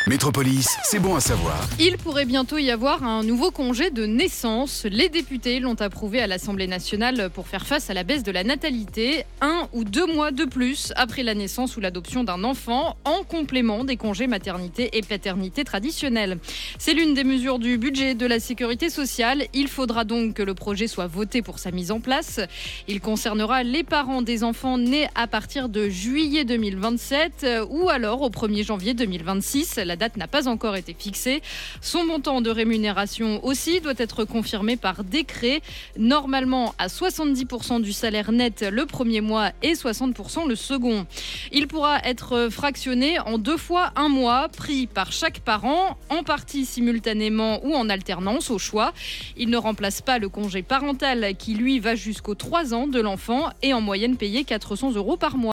Métropolis, c'est bon à savoir. Il pourrait bientôt y avoir un nouveau congé de naissance. Les députés l'ont approuvé à l'Assemblée nationale pour faire face à la baisse de la natalité. 1 ou 2 mois de plus après la naissance ou l'adoption d'un enfant, en complément des congés maternité et paternité traditionnels. C'est l'une des mesures du budget de la sécurité sociale. Il faudra donc que le projet soit voté pour sa mise en place. Il concernera les parents des enfants nés à partir de juillet 2027 ou alors au 1er janvier 2026. La date n'a pas encore été fixée. Son montant de rémunération aussi doit être confirmé par décret. Normalement à 70% du salaire net le premier mois et 60% le second. Il pourra être fractionné en 2 fois un mois, pris par chaque parent, en partie simultanément ou en alternance au choix. Il ne remplace pas le congé parental qui lui va jusqu'aux 3 ans de l'enfant et en moyenne payé 400 € par mois.